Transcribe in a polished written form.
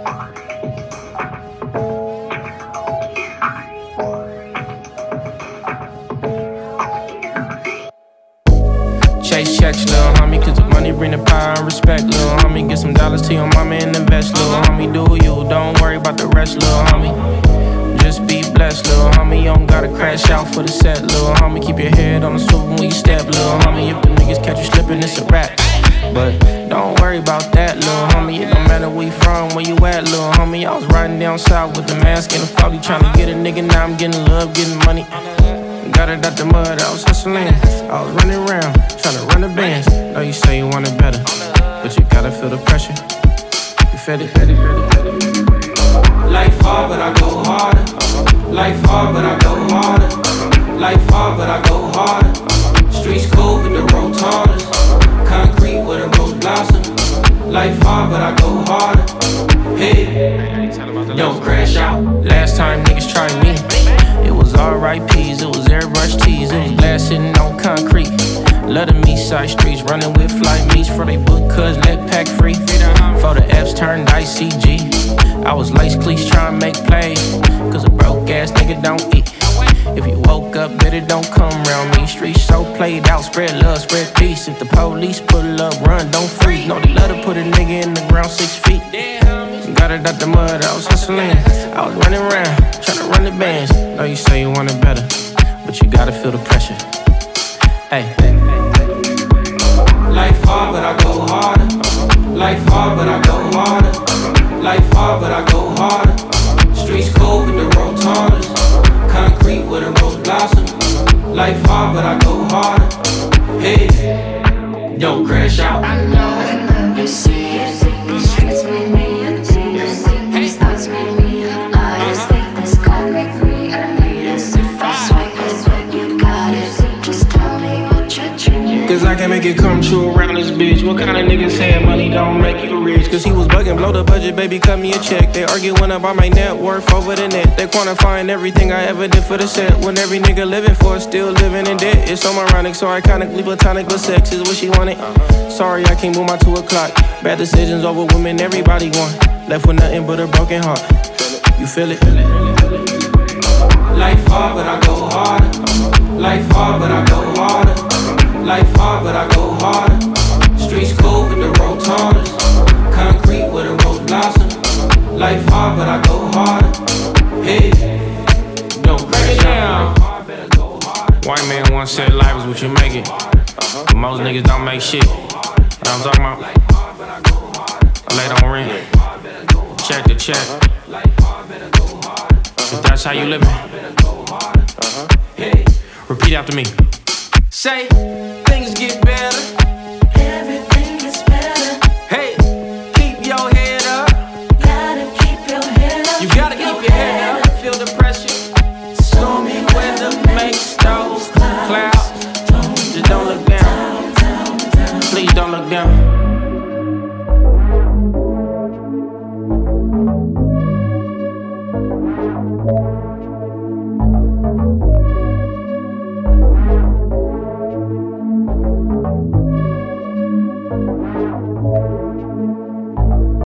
Chase checks, lil' homie, cause the money bring the power and respect, lil' homie. Get some dollars to your mama and invest, lil' homie. Do you, don't worry about the rest, lil' homie. Just be blessed, lil' homie. You don't gotta crash out for the set, lil' homie. Keep your head on the swivel when you step, lil' homie. If the niggas catch you slipping, it's a wrap. But don't worry about that, lil' homie. It don't matter where you from, where you at, lil' homie. I was riding down south with the mask and the foggy, tryna get a nigga. Now I'm getting love, getting money. Got it out the mud, I was hustling. I was running around, tryna run the bands. Know you say you want it better, but you gotta feel the pressure. You feel it? Life hard, but I go harder. Life hard, but I go harder. Life hard, but I go harder. Streets cold, but the road taller. Concrete where the rose blossom. Life hard, but I go harder. Hey, don't crash out. Last time niggas tried me, it was R.I.P's, it was airbrush tees, it was glass sitting on concrete. Love the east side streets, running with fly meets for they book cuz let pack free. For the F's turned ICG, I was lace cleats trying to make plays, cause a broke ass nigga don't eat. If you woke up, better don't come around me. Streets so played out, spread love, spread peace. If the police pull up, run, don't freeze. Know they love to put a nigga in the ground 6 feet. Got it out the mud, I was hustling. I was running around, tryna run the bands. Know you say you want it better, but you gotta feel the pressure. Hey. Life hard, but I go harder. Life hard, but I go harder. Life hard, but I go harder. Streets cold, but the road taller. Concrete where the rose blossom. Life hard, but I go harder. Hey, don't crash out. I know you see it. The streets made me a genius. These thoughts made me an artist. This gon' make me a elitist. If I swipe it, but you got it. Just tell me what you're dreaming. Cause I can make it come true around this bitch. What kind of nigga said money don't make you rich? Cause he was bugging, blow the budget, baby, cut me a check. They arguing about my net worth over the net. They quantifying everything I ever did for the set. When every nigga living for it, still living in debt. It's so ironic, so iconically platonic, but sex is what she wanted. Sorry, I can't move my 2 o'clock. Bad decisions over women, everybody want. Left with nothing but a broken heart. You feel it? Life hard, but I go harder. Life hard, but I go harder. Life hard, but I go harder. Streets cold, but the road taller. Concrete where the rose blossom. Life hard, but I go harder. Hey, don't crash out. White man once said life is what you make it. But most niggas don't make shit. What I'm talking about? I lay on rent. Check the check. If that's how you living, repeat after me. Say, things get better. Everything gets better. Hey, keep your head up. Gotta keep your head up. You gotta keep your head up. Feel the pressure. Stormy weather makes those clouds. Just don't look down. Please don't look down.